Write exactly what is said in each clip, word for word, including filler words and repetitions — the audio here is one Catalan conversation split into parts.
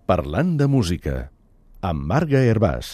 Parlant de música, amb Marga Hervàs.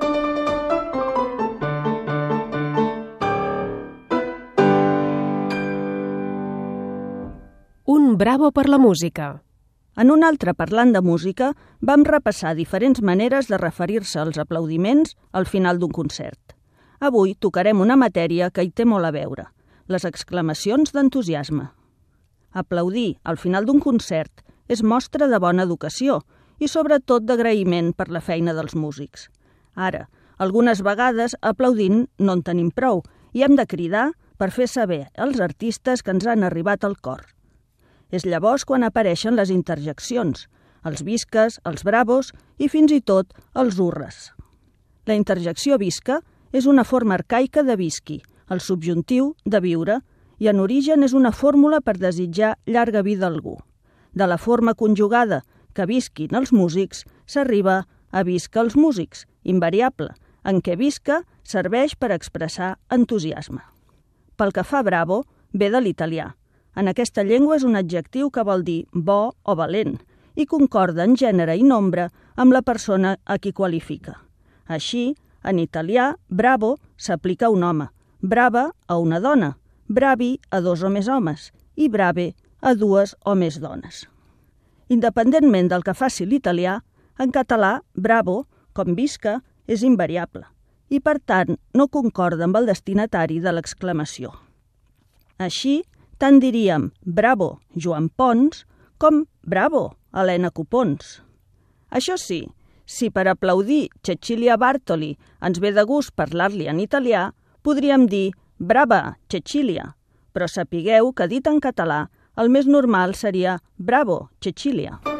Un bravo per la música. En un altre Parlant de música vam repassar diferents maneres de referir-se als aplaudiments al final d'un concert. Avui tocarem una matèria que hi té molt a veure, les exclamacions d'entusiasme. Aplaudir al final d'un concert és mostra de bona educació i sobretot d'agraïment per la feina dels músics. Ara, algunes vegades aplaudint no en tenim prou i hem de cridar per fer saber als artistes que ens han arribat al cor. És llavors quan apareixen les interjeccions, els visques, els bravos i fins i tot els hurres. La interjecció visca és una forma arcaica de visqui, el subjuntiu de viure, i en origen és una fórmula per desitjar llarga vida a algú. De la forma conjugada que visquin els músics s'arriba a visca els músics, invariable, en què visca serveix per expressar entusiasme. Pel que fa a bravo, ve de l'italià. En aquesta llengua és un adjectiu que vol dir bo o valent i concorda en gènere i nombre amb la persona a qui qualifica. Així, en italià, bravo s'aplica a un home, brava a una dona, bravi a dos o més homes i brave a dues o més dones. Independentment del que faci l'italià, en català, bravo, com visca, és invariable i, per tant, no concorda amb el destinatari de l'exclamació. Així, tant diríem bravo, Joan Pons, com bravo, Helena Copons. Això sí, si per aplaudir Cecilia Bartoli ens ve de gust parlar-li en italià, podríem dir brava, Cecilia, però sapigueu que dit en català el més normal seria bravo, Cecilia.